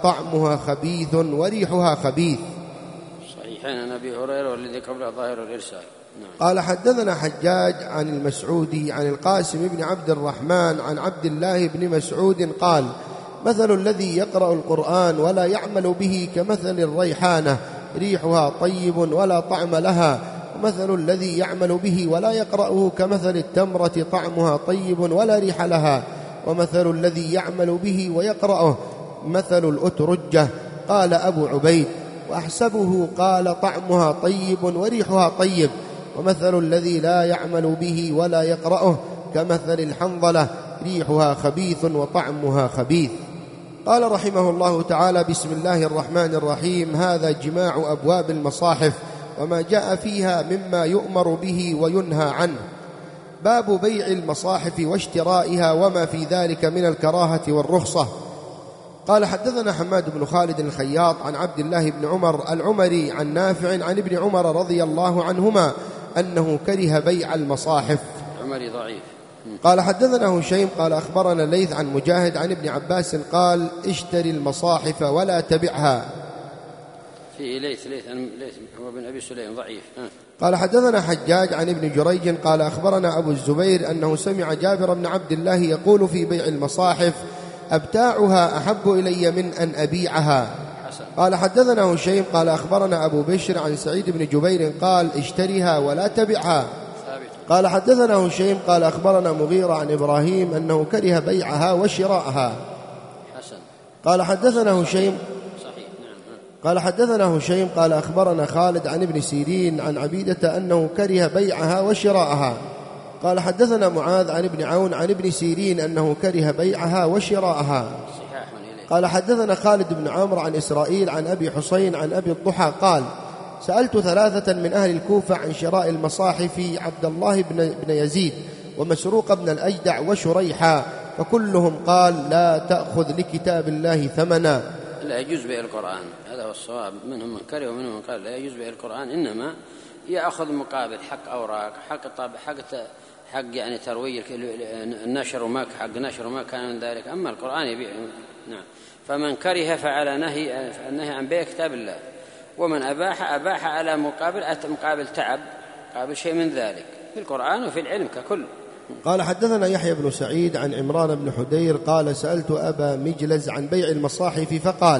طعمها خبيث وريحها خبيث. صحيحين عن أبي هريرة والذي قبله ظاهر الإرسال. نعم. قال حدثنا حجاج عن المسعودي عن القاسم بن عبد الرحمن عن عبد الله بن مسعود قال: مثل الذي يقرأ القرآن ولا يعمل به كمثل الريحانة ريحها طيب ولا طعم لها، ومثل الذي يعمل به ولا يقرأه كمثل التمرة طعمها طيب ولا ريح لها، ومثل الذي يعمل به ويقرأه مثل الأترجة. قال أبو عبيد: وأحسبه قال طعمها طيب وريحها طيب، ومثل الذي لا يعمل به ولا يقرأه كمثل الحنظلة ريحها خبيث وطعمها خبيث. قال رحمه الله تعالى: بسم الله الرحمن الرحيم. هذا جماع أبواب المصاحف وما جاء فيها مما يؤمر به وينهى عنه. باب بيع المصاحف واشترائها وما في ذلك من الكراهة والرخصة. قال حدثنا حماد بن خالد الخياط عن عبد الله بن عمر العمري عن نافع عن ابن عمر رضي الله عنهما أنه كره بيع المصاحف. عمري ضعيف. قال حدثنا هشيم قال أخبرنا ليث عن مجاهد عن ابن عباس قال: اشتري المصاحف ولا تبعها. في ليث ليث ليث هو بن أبي سليم ضعيف. قال حدثنا حجاج عن ابن جريج قال أخبرنا أبو الزبير أنه سمع جابر بن عبد الله يقول في بيع المصاحف: أبتاعها أحب إلي من أن أبيعها. قال حدثنا هشيم قال أخبرنا أبو بشر عن سعيد بن جبير قال: اشتريها ولا تبعها. قال حدثنا هشيم قال أخبرنا مغيرة عن إبراهيم أنه كره بيعها وشراءها. قال حدثنا هشيم قال حدثنا هشيم قال أخبرنا خالد عن ابن سيرين عن عبيدة أنه كره بيعها وشراءها. قال حدثنا معاذ عن ابن عون عن ابن سيرين أنه كره بيعها وشراءها. قال حدثنا خالد بن عمرو عن إسرائيل عن أبي حسين عن أبي الضحى قال: سألت ثلاثة من أهل الكوفة عن شراء المصاحف: عبد الله بن, بن يزيد ومسروق بن الأجدع وشريحا، فكلهم قال: لا تأخذ لكتاب الله ثمنا. لا يجوز بيع القرآن، هذا هو الصواب. منهم من كره ومنهم من قال لا يجوز بيع القرآن، إنما يأخذ مقابل حق أوراق، حق طابع، حق حق يعني ترويج النشر وما حق نشر وما كان من ذلك. أما القرآن يبيع. نعم. فمن كره فعلى نهي النهي عن بيع كتاب الله، ومن أباح أباح على مقابل مقابل تعب، مقابل شيء من ذلك في القرآن وفي العلم ككل. قال حدثنا يحيى بن سعيد عن عمران بن حدير قال: سألت أبا مجلز عن بيع المصاحف فقال: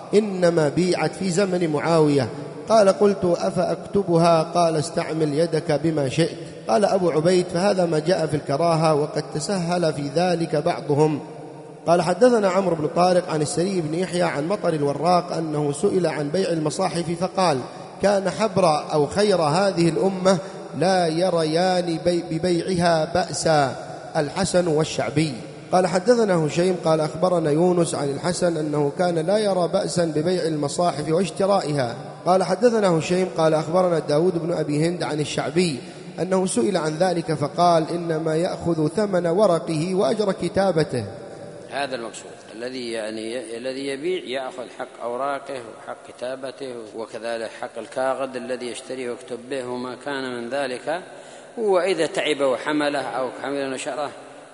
إنما بيعت في زمن معاوية. قال: قلت: أفأكتبها؟ قال: استعمل يدك بما شئت. قال أبو عبيد: فهذا ما جاء في الكراهة، وقد تسهل في ذلك بعضهم. قال حدثنا عمرو بن طارق عن السري بن يحيى عن مطر الوراق أنه سئل عن بيع المصاحف فقال: كان حبر أو خير هذه الأمة لا يريان بي ببيعها بأسا. الحسن والشعبي. قال حدثنا هشيم قال أخبرنا يونس عن الحسن أنه كان لا يرى بأسا ببيع المصاحف واشترائها. قال حدثنا هشيم قال أخبرنا داود بن أبي هند عن الشعبي أنه سئل عن ذلك فقال: إنما يأخذ ثمن ورقه وأجر كتابته. هذا المقصود، الذي يعني الذي يبيع يأخذ حق أوراقه وحق كتابته، وكذلك حق الكاغد الذي يشتريه ويكتب به وما كان من ذلك. وإذا تعب وحمله أو حمل نشره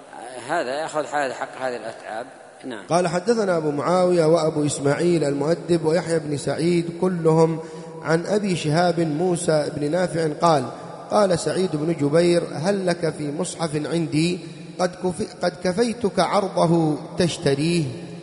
هذا يأخذ حق هذه الأتعاب. نعم. قال حدثنا أبو معاوية وأبو إسماعيل المؤدب ويحيى بن سعيد كلهم عن أبي شهاب موسى بن نافع قال: قال سعيد بن جبير: هل لك في مصحف عندي قد, كفي قد كفيتك عرضه تشتريه؟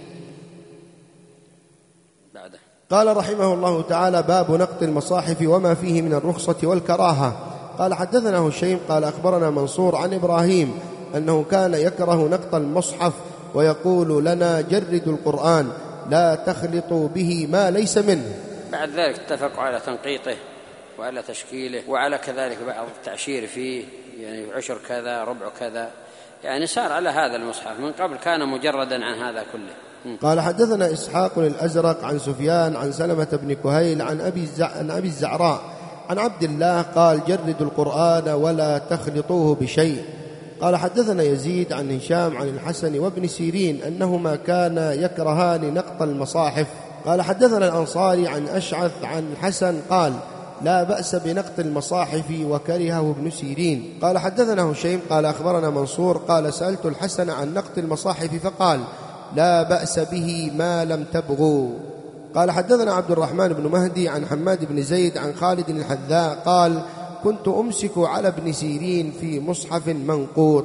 بعده. قال رحمه الله تعالى: باب نقد المصاحف وما فيه من الرخصة والكراهة. قال حدثنا هشيم قال أخبرنا منصور عن إبراهيم أنه كان يكره نقد المصحف ويقول لنا: جردوا القرآن لا تخلطوا به ما ليس منه. بعد ذلك اتفقوا على تنقيطه وعلى تشكيله وعلى كذلك بعض التعشير فيه، يعني عشر كذا ربع كذا، يعني صار على هذا المصحف. من قبل كان مجردا عن هذا كله. قال حدثنا إسحاق الأزرق عن سفيان عن سلمة بن كهيل عن أبي, عن أبي الزعراء عن عبد الله قال: جردوا القرآن ولا تخلطوه بشيء. قال حدثنا يزيد عن هشام عن الحسن وابن سيرين أنهما كانا يكرهان نقط المصاحف. قال حدثنا الأنصاري عن أشعث عن الحسن قال: لا بأس بنقط المصاحف وكرهه ابن سيرين. قال حدثنا هشيم قال أخبرنا منصور قال: سألت الحسن عن نقط المصاحف فقال: لا بأس به ما لم تبغوا. قال حدثنا عبد الرحمن بن مهدي عن حماد بن زيد عن خالد الحذاء قال كنت أمسك على ابن سيرين في مصحف منقوط.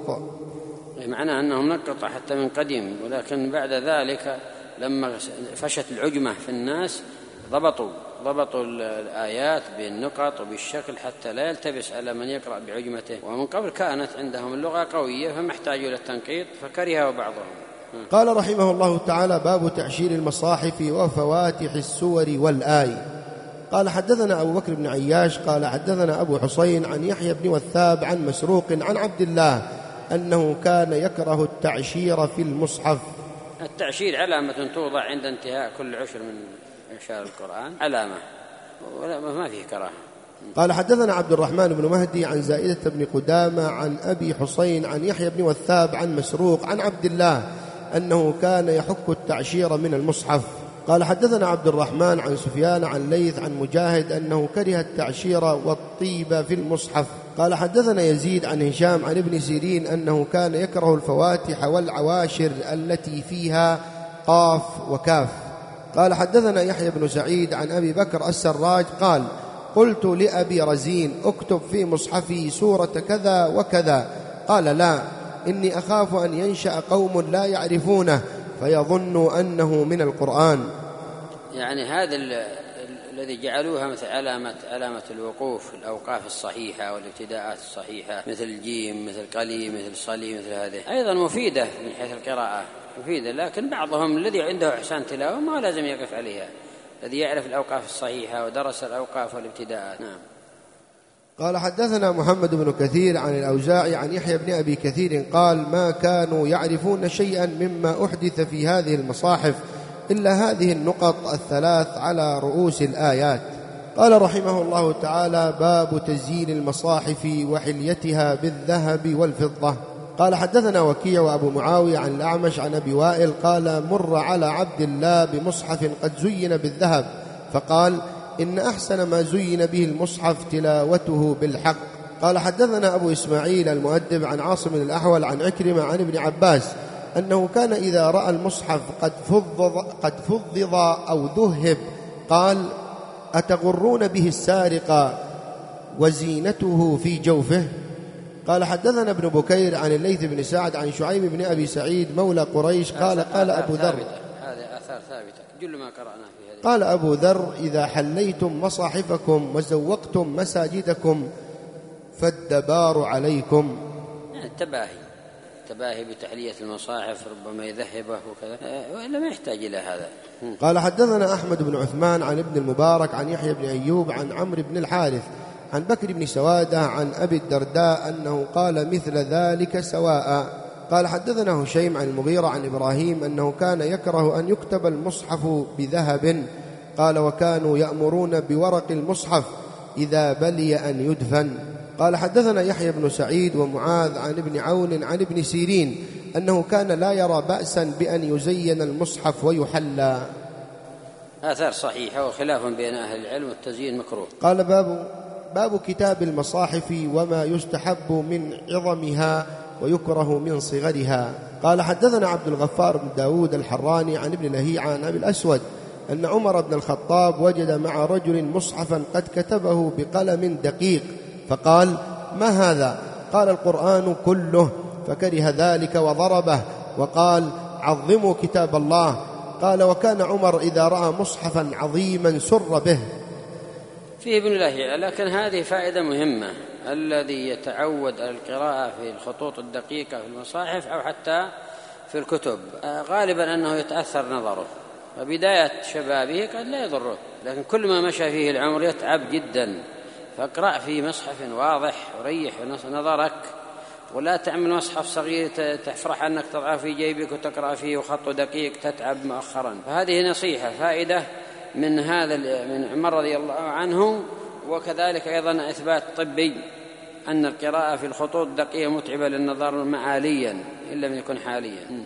معناه أنهم نقطوا حتى من قديم، ولكن بعد ذلك لما فشت العجمة في الناس ضبطوا ضبطوا الآيات بالنقط وبالشكل حتى لا يلتبس على من يقرأ بعجمته. ومن قبل كانت عندهم اللغة قوية فما احتاجوا إلى التنقيط فكرهه بعضهم. قال رحمه الله تعالى: باب تعشير المصاحف وفواتح السور والآي. قال حدثنا أبو بكر بن عياش قال حدثنا أبو حسين عن يحيى بن وثاب عن مسروق عن عبد الله أنه كان يكره التعشير في المصحف. التعشير علامة توضع عند انتهاء كل عشر من إعشار القرآن، علامة ما فيه كراهة. قال حدثنا عبد الرحمن بن مهدي عن زائدة بن قدامة عن أبي حسين عن يحيى بن وثاب عن مسروق عن عبد الله أنه كان يحك التعشير من المصحف. قال حدثنا عبد الرحمن عن سفيان عن ليث عن مجاهد أنه كره التعشير والطيب في المصحف. قال حدثنا يزيد عن هشام عن ابن سيرين أنه كان يكره الفواتح والعواشر التي فيها قاف وكاف. قال حدثنا يحيى بن سعيد عن أبي بكر السراج قال قلت لأبي رزين اكتب في مصحفي سورة كذا وكذا، قال لا، إني أخاف أن ينشأ قوم لا يعرفونه فيظنوا أنه من القرآن. يعني هذا الذي جعلوها مثل علامة علامة الوقوف، الأوقاف الصحيحة والابتداءات الصحيحة، مثل الجيم مثل قلي مثل صلي مثل هذه، أيضا مفيدة من حيث القراءة مفيدة، لكن بعضهم الذي عنده إحسان تلاوة ما لازم يقف عليها، الذي يعرف الأوقاف الصحيحة ودرس الأوقاف والابتداءات. نعم. قال حدثنا محمد بن كثير عن الأوزاعي عن يحيى بن أبي كثير قال ما كانوا يعرفون شيئا مما أحدث في هذه المصاحف إلا هذه النقط الثلاث على رؤوس الآيات. قال رحمه الله تعالى: باب تزيين المصاحف وحليتها بالذهب والفضة. قال حدثنا وكيع وأبو معاوية عن الأعمش عن أبي وائل قال مر على عبد الله بمصحف قد زين بالذهب فقال إن أحسن ما زين به المصحف تلاوته بالحق. قال حدثنا أبو إسماعيل المؤدب عن عاصم الأحول عن عكرمة عن ابن عباس أنه كان إذا رأى المصحف قد فضض, قد فضض أو ذهب قال أتغرون به السارق وزينته في جوفه. قال حدثنا ابن بكير عن الليث بن سعد عن شعيب بن أبي سعيد مولى قريش قال قال أبو ذر، هذه آثار ثابتة جل ما قرأنا في هذه. قال أبو ذر: إذا حليتم مصاحفكم وزوقتم مساجدكم فالدبار عليكم. يعني التباهي التباهي بتحلية المصاحف ربما يذهبه وكذا، وإلا ما يحتاج إلى هذا. قال حدثنا أحمد بن عثمان عن ابن المبارك عن يحيى بن أيوب عن عمرو بن الحارث عن بكر بن سوادة عن أبي الدرداء أنه قال مثل ذلك سواء. قال حدثنا هشيم عن المغيرة عن إبراهيم أنه كان يكره أن يكتب المصحف بذهب. قال وكانوا يأمرون بورق المصحف إذا بلي أن يدفن. قال حدثنا يحيى بن سعيد ومعاذ عن ابن عون عن ابن سيرين أنه كان لا يرى بأسا بأن يزين المصحف ويحلى. آثار صحيحة وخلاف بين أهل العلم والتزيين مكروه. قال باب باب كتاب المصاحف وما يستحب من عظمها ويكره من صغرها. قال حدثنا عبد الغفار بن داود الحراني عن ابن لهيعة عن أبي الأسود أن عمر بن الخطاب وجد مع رجل مصحفا قد كتبه بقلم دقيق فقال ما هذا؟ قال القرآن كله، فكره ذلك وضربه وقال عظموا كتاب الله. قال وكان عمر إذا رأى مصحفا عظيما سر به. فيه ابن لهيعة، لكن هذه فائدة مهمة، الذي يتعود على القراءة في الخطوط الدقيقة في المصاحف أو حتى في الكتب غالبا أنه يتأثر نظره، وبداية شبابه قد لا يضره، لكن كل ما مشى فيه العمر يتعب جدا. فاقرأ في مصحف واضح وريح نظرك، ولا تعمل مصحف صغير تفرح أنك تضعه في جيبك وتقرأ فيه وخطه دقيق تتعب مؤخرا. فهذه نصيحة فائدة من هذا من عمر رضي الله عنه. وكذلك أيضا إثبات طبي أن القراءة في الخطوط الدقيقة متعبة للنظر معاليا إن لم يكن حاليا.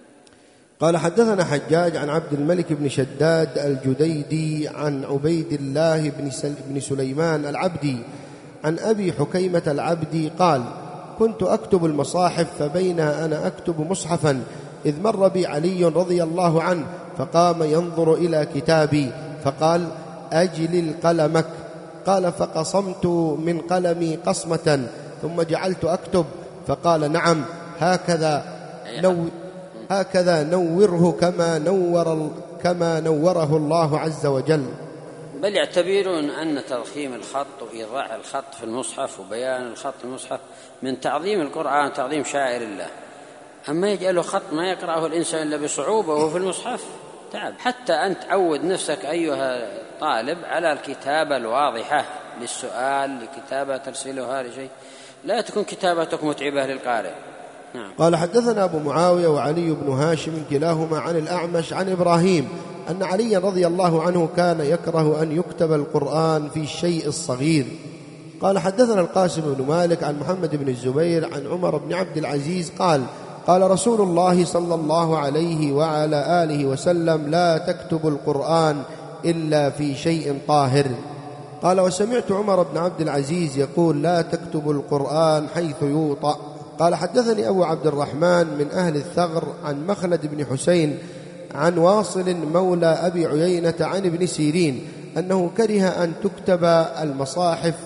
قال حدثنا حجاج عن عبد الملك بن شداد الجديدي عن عبيد الله بن, سل بن سليمان العبدي عن أبي حكيمة العبدي قال كنت أكتب المصاحف فبين أنا أكتب مصحفا إذ مر بي علي رضي الله عنه فقام ينظر إلى كتابي فقال: أجلل قلمك. قال: فقصمت من قلمي قصمة ثم جعلت أكتب. فقال: نعم، هكذا نو هكذا نوره كما نور كما نوره الله عز وجل. بل يعتبرون أن تضخيم الخط وإيضاع الخط في المصحف وبيان الخط في المصحف من تعظيم القرآن، تعظيم شاعر الله. أما يجعله خط ما يقرأه الإنسان إلا بصعوبة وهو في المصحف تعب. حتى أنت عود نفسك أيها طالب على الكتابة الواضحة للسؤال، لكتابة ترسلها لشيء، لا تكون كتابتك متعبة للقارئ. نعم. قال: حدثنا أبو معاوية وعلي بن هاشم كلاهما عن الأعمش عن إبراهيم أن علي رضي الله عنه كان يكره أن يكتب القرآن في الشيء الصغير. قال: حدثنا القاسم بن مالك عن محمد بن الزبير عن عمر بن عبد العزيز قال: قال رسول الله صلى الله عليه وعلى آله وسلم: لا تكتبوا القرآن إلا في شيء طاهر. قال: وسمعت عمر بن عبد العزيز يقول: لا تكتبوا القرآن حيث يوطأ. قال: حدثني أبو عبد الرحمن من أهل الثغر عن مخلد بن حسين عن واصل مولى أبي عيينة عن ابن سيرين أنه كره أن تكتب المصاحف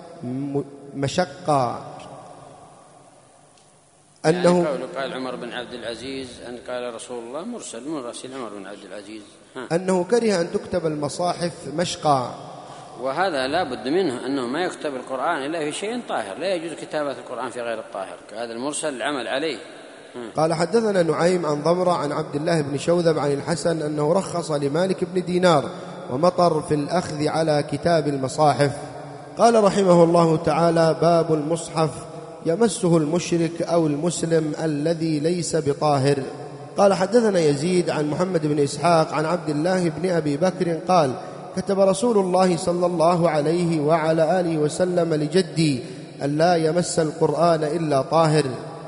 مشقا. أنه يعني قال عمر بن عبد العزيز أن قال رسول الله مرسل من رسول عمر بن عبد العزيز ها. أنه كره أن تكتب المصاحف مشقا، وهذا لا بد منه أنه ما يكتب القرآن إلا في شيء طاهر، لا يجوز كتابة القرآن في غير الطاهر، هذا المرسل العمل عليه. قال: حدثنا نعيم عن ضمرة عن عبد الله بن شوذب عن الحسن أنه رخص لمالك بن دينار ومطر في الأخذ على كتاب المصاحف. قال رحمه الله تعالى: باب المصحف يمسه المشرك أو المسلم الذي ليس بطاهر. قال: حدثنا يزيد عن محمد بن إسحاق عن عبد الله بن أبي بكر قال: كتب رسول الله صلى الله عليه وعلى آله وسلم لجدي أن لا يمس القرآن إلا طاهر.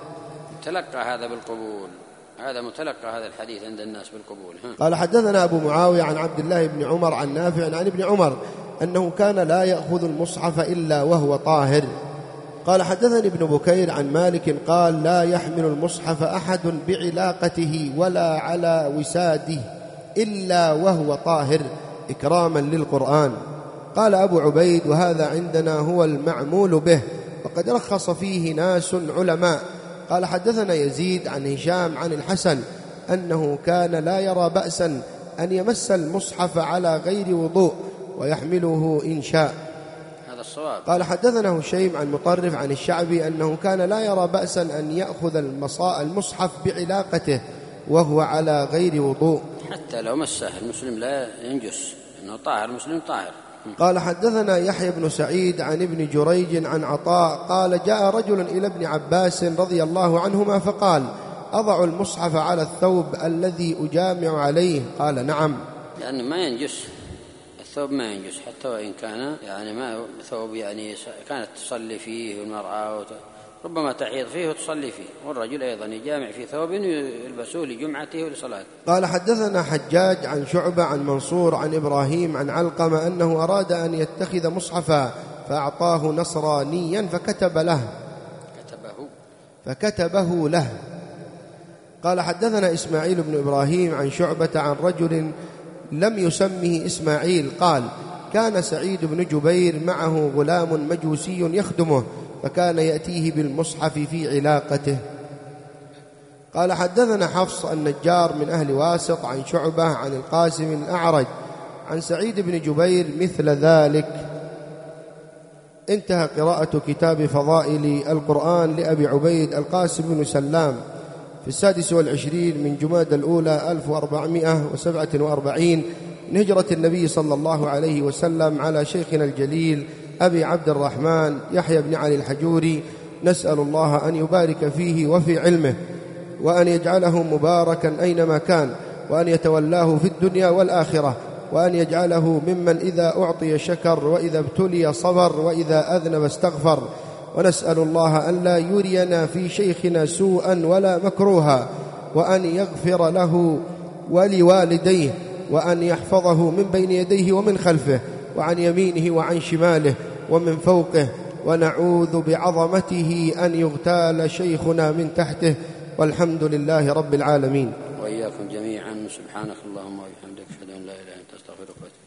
تلقى هذا بالقبول، هذا متلقى هذا الحديث عند الناس بالقبول. ها. قال: حدثنا أبو معاوية عن عبد الله بن عمر عن نافع عن ابن عمر أنه كان لا يأخذ المصحف إلا وهو طاهر. قال: حدثني ابن بكير عن مالك قال: لا يحمل المصحف أحد بعلاقته ولا على وساده إلا وهو طاهر إكراما للقرآن. قال أبو عبيد: وهذا عندنا هو المعمول به، وقد رخص فيه ناس علماء. قال: حدثنا يزيد عن هشام عن الحسن أنه كان لا يرى بأسا أن يمس المصحف على غير وضوء ويحمله إن شاء. هذا الصواب. قال: حدثنا هشيم عن مطرف عن الشعبي أنه كان لا يرى بأسا أن يأخذ المصحف بعلاقته وهو على غير وضوء حتى لو مسه المسلم لا ينجس، إنه طاهر، المسلم طاهر. قال: حدثنا يحيى بن سعيد عن ابن جريج عن عطاء قال: جاء رجل إلى ابن عباس رضي الله عنهما فقال: أضع المصحف على الثوب الذي أجامع عليه؟ قال: نعم. لأنه ما ينجس، الثوب ما ينجس حتى وإن كان يعني ما ثوب يعني كانت تصلي فيه المرأة ربما تحيض فيه وتصلي فيه، والرجل أيضا يجامع في ثوب يلبسه لجمعته ولصلاته. قال: حدثنا حجاج عن شعبة عن منصور عن إبراهيم عن علقمة أنه أراد أن يتخذ مصحفا فأعطاه نصرانيا فكتب له كتبه فكتبه له. قال: حدثنا إسماعيل بن إبراهيم عن شعبة عن رجل لم يسمه إسماعيل قال: كان سعيد بن جبير معه غلام مجوسي يخدمه فكان يأتيه بالمصحف في علاقته. قال: حدثنا حفص النجار من أهل واسط عن شعبة عن القاسم الأعرج عن سعيد بن جبير مثل ذلك. انتهى قراءة كتاب فضائل القرآن لأبي عبيد القاسم بن سلام في السادس والعشرين من جماد الأولى ألف وأربعمائة وسبعة وأربعين من هجرة النبي صلى الله عليه وسلم على شيخنا الجليل أبي عبد الرحمن يحيى بن علي الحجوري. نسأل الله أن يبارك فيه وفي علمه، وأن يجعله مباركا أينما كان، وأن يتولاه في الدنيا والآخرة، وأن يجعله ممن إذا أعطي شكر وإذا ابتلي صبر وإذا أذنب استغفر. ونسأل الله أن لا يرينا في شيخنا سوءا ولا مكروها، وأن يغفر له ولوالديه، وأن يحفظه من بين يديه ومن خلفه وعن يمينه وعن شماله ومن فوقه. ونعوذ بعظمته أن يغتال شيخنا من تحته، والحمد لله رب العالمين. وإياكم جميعا. سبحانك اللهم وبحمدك أشهد أن لا إله إلا أنت أستغفرك وأتوب إليك.